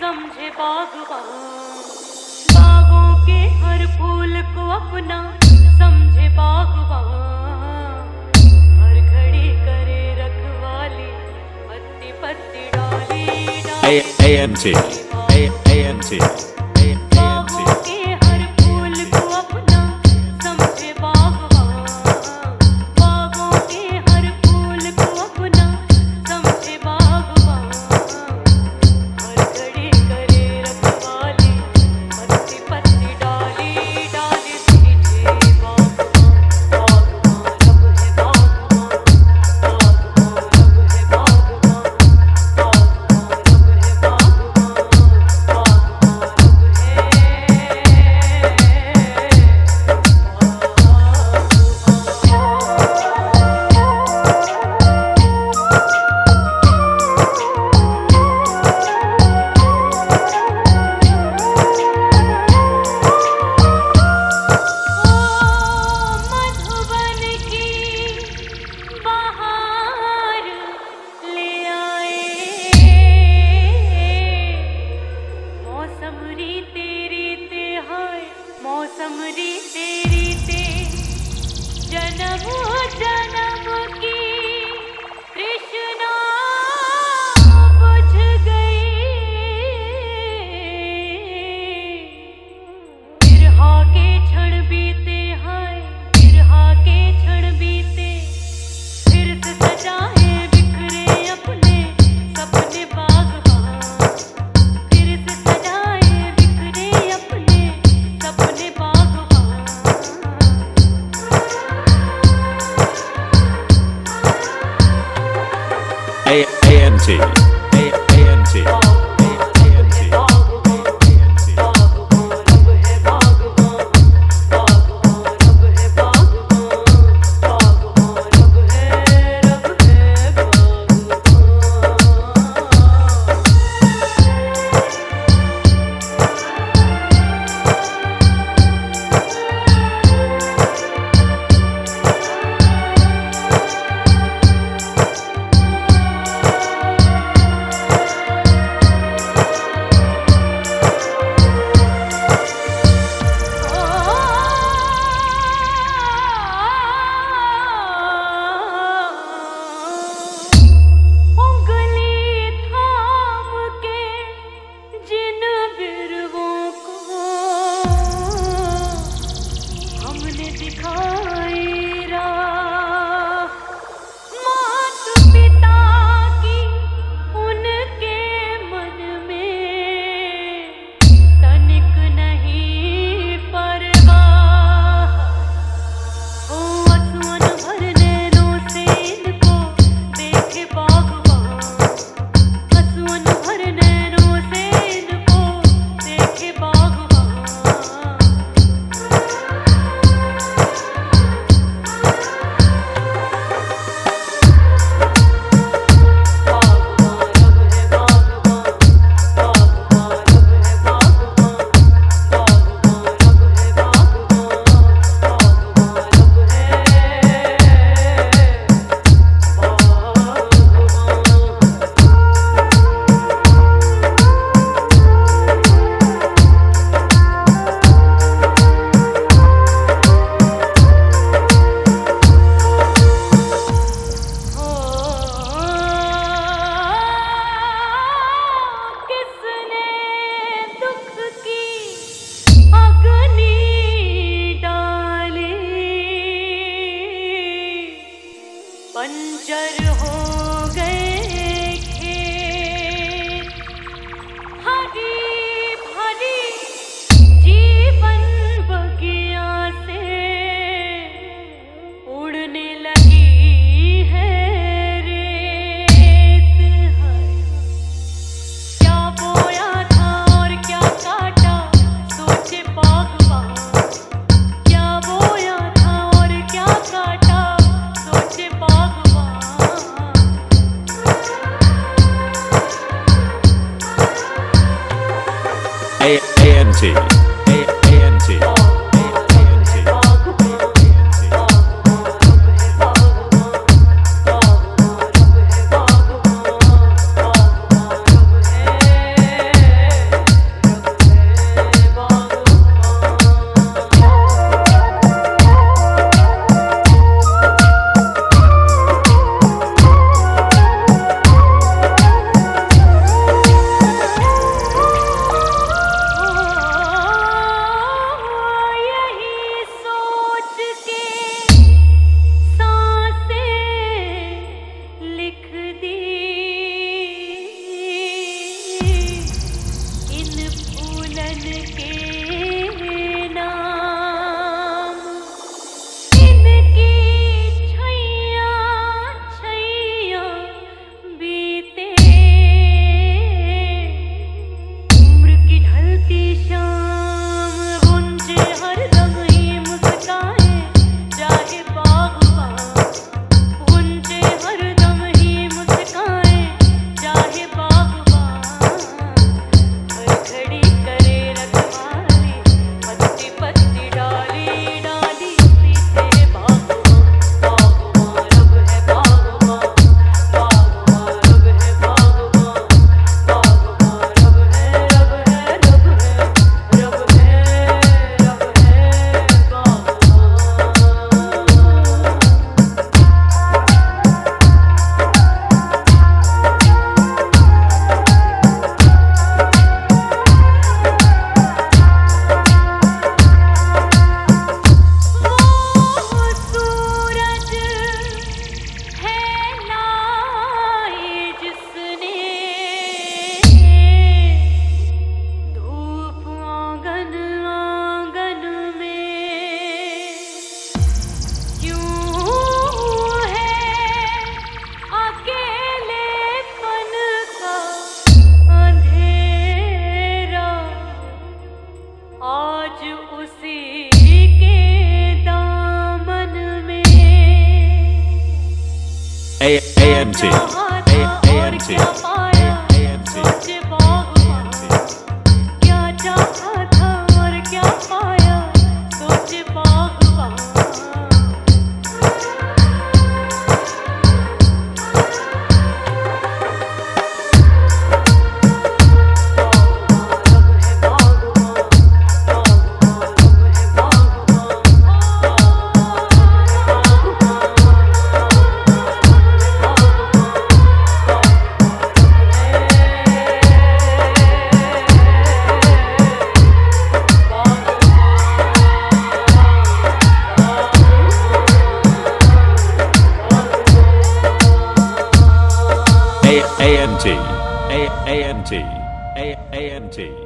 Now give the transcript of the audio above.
समझे बागवान, बागों के हर फूल को अपना समझे बागवान, हर घड़ी करे रखवाली, पत्ती पत्ती डाली डाली AMT AMT बागों के हर फूल को अपना समझे बागवान, बागों के हर फूल को अपना समझे बागवान, हर घड़ी करे रखवाली, पत्ती पत्ती डाली डाली सींचे बागवान, बागवान रब है बागवान, बागवान रब है बागवान, बागवान रब है बागवान, बागवान मधुबन की बहार ले आए, मौसम रीते रीते हाय, मौसम रीते रीते जन्म जन्म की तृष्णा बुझ गई, बिरहा के क्षण बीते हाय, बिरहा के क्षण बीते, फिर से सजाए बिखरे अपने सपने बागवान, फिर से सजाए बिखरे अपने सपने बागवान। AMT AMT बंजर हो गए खेत, हरी भरी जीवन बगिया से उड़ने लगी है रेत, क्या बोया था और क्या काटा सोचे बागवान, क्या बोया था और क्या काटा सोचे बागवान। AMT AMT सोचे बागबान क्या चाहा था और क्या पाया सोचे बागबान AMT AMT AMT